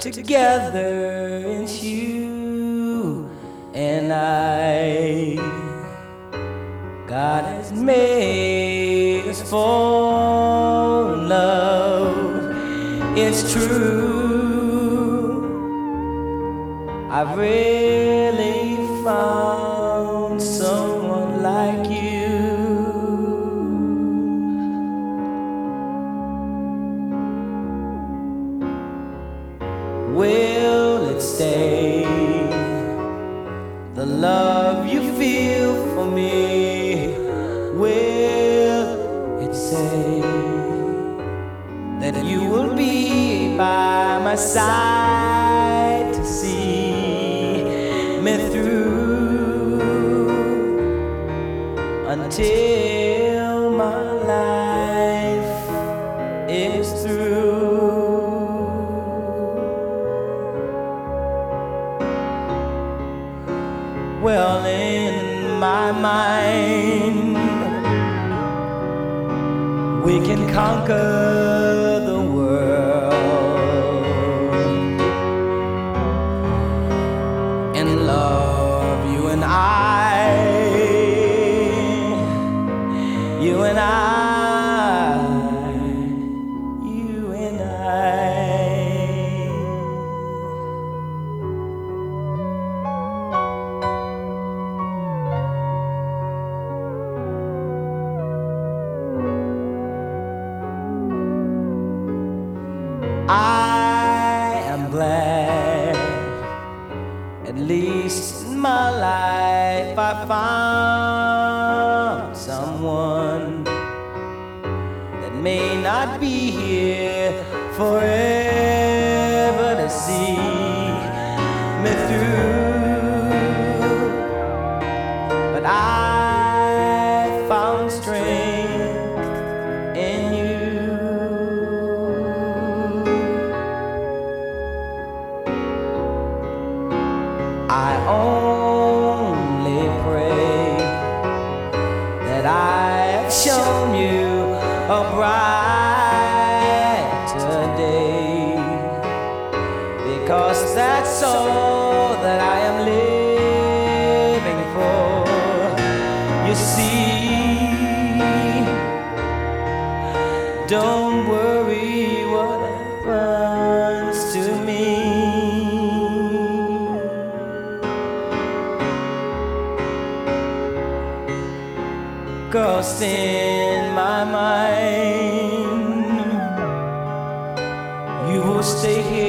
together, it's you and I. God has made us fall in love. It's true. I've really found someone like you. Will it stay? The love you feel for me, will it say that you will be by my side to see me through until my life is through? Well, in my mind, we can conquer the world and love, you and I, you and I, you and I. I am glad, at least in my life I found someone that may not be here forever to see me through, but I found strength in you. I only pray that I have shown you a brighter day, because that's all that I am living for. You see, don't worry what happens to me. 'Cause in my mind, you will stay here